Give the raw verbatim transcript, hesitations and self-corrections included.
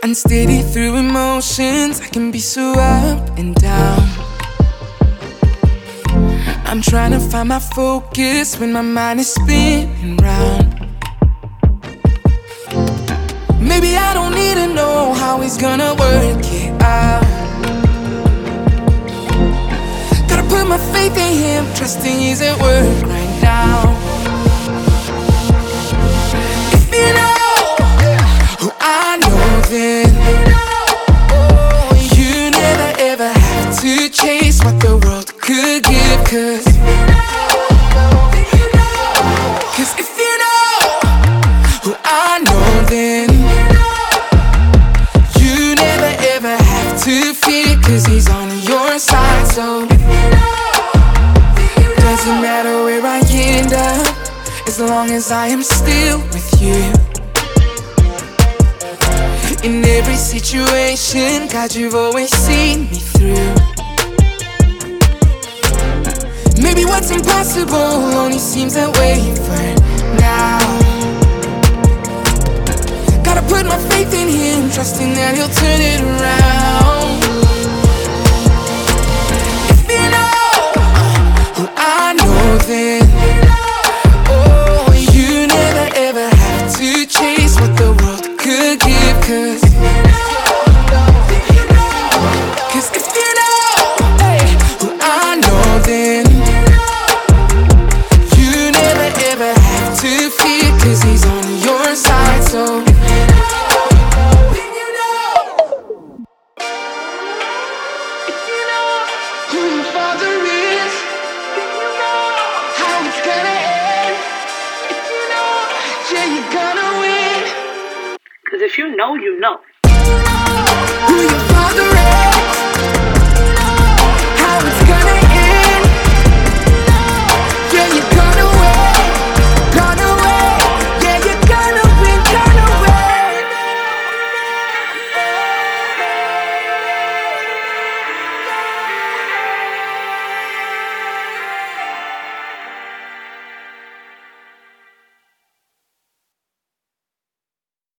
Unsteady through emotions, I can be so up and down. I'm trying to find my focus when my mind is spinning round. Maybe I don't need to know how he's gonna work it out. Gotta put my faith in him, trusting he's at work right now. If you know who I know, then you never ever have to chase what the world could give. Cause, Cause if you know who I know, then you never ever have to fear. Cause he's on your side. So doesn't matter where I end up, as long as I am still with you. In every situation, God, you've always seen me through. Maybe what's impossible only seems that way for now. Gotta put my faith in him, trusting that he'll turn it around. If you know who I know, then oh, you never ever have to chase what the world could give. Cause, Cause if you know hey, who I know, then you never ever have to fear. Cause he's on your side. So if you know, you know. Who